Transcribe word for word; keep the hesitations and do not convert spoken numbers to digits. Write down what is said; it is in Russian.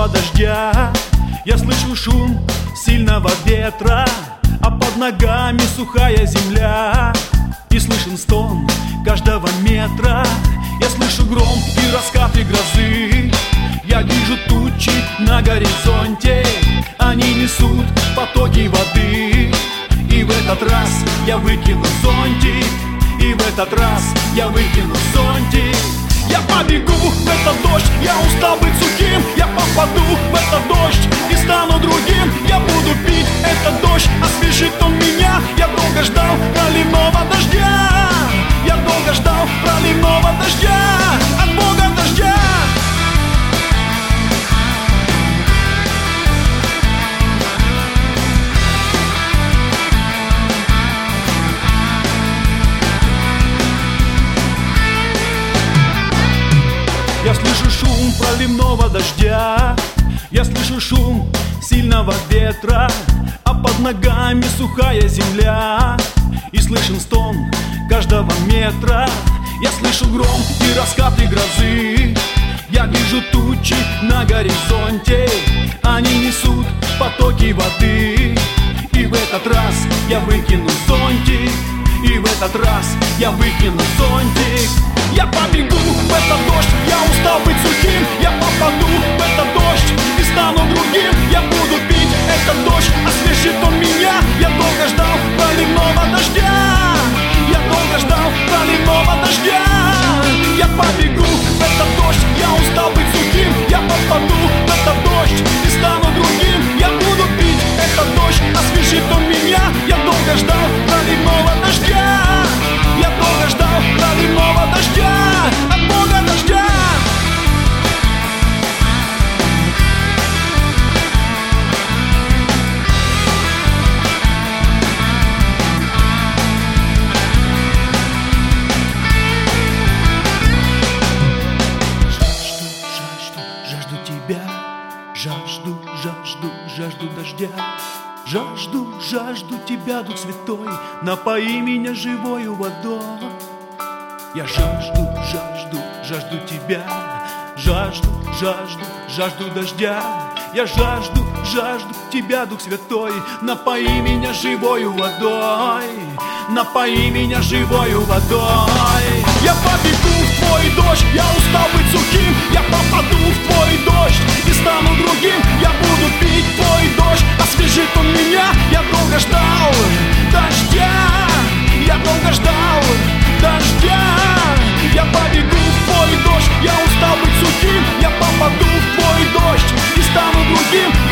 проливного дождя. Я слышу шум сильного ветра, а под ногами сухая земля. И слышен стон каждого метра. Я слышу гром и раскаты грозы. Я вижу тучи на горизонте, они несут потоки воды. И в этот раз я выкину зонтик, и в этот раз я выкину зонтик. Я побегу в этот дождь, я устал быть сухим. Я попаду в этот дождь и стану другим. Я буду пить этот дождь, освежит он меня. Я долго ждал проливного дождя. Я долго ждал проливного дождя от Бога дождя. Я слышу шум проливного дождя, я слышу шум сильного ветра, а под ногами сухая земля. И слышен стон каждого метра. Я слышу гром и раскаты грозы. Я вижу тучи на горизонте, они несут потоки воды. И в этот раз я выкину зонтик, и в этот раз я выкину зонтик. Я побегу в этот дождь, я устал быть сухим. Я попаду в этот дождь и стану другим. Я буду пить этот дождь, освежит он меня. Я долго ждал проливного дождя. Я долго ждал проливного дождя. Я побегу в этот дождь, я устал быть сухим. Я попаду в этот дождь и стану другим. Я буду пить этот дождь, освежит он меня. Я долго ждал проливного дождя. Я долго ждал проливного дождя от Бога дождя. Жажду, жажду, жажду дождя. Жажду, жажду тебя, Дух Святой, напои меня живою водой. Я жажду, жажду, жажду тебя. Жажду, жажду, жажду дождя. Я жажду, жажду тебя, Дух Святой, напои меня живою водой. Напои меня живою водой. Я побегу в твой дождь, я устал быть сухим. Я попаду в твой дождь и стану другим. Я буду пить твой дождь, освежит он меня. Я долго ждал дождя. Я долго ждал дождя. Я побегу в твой дождь, я устал быть сухим. Я попаду в твой дождь и стану другим.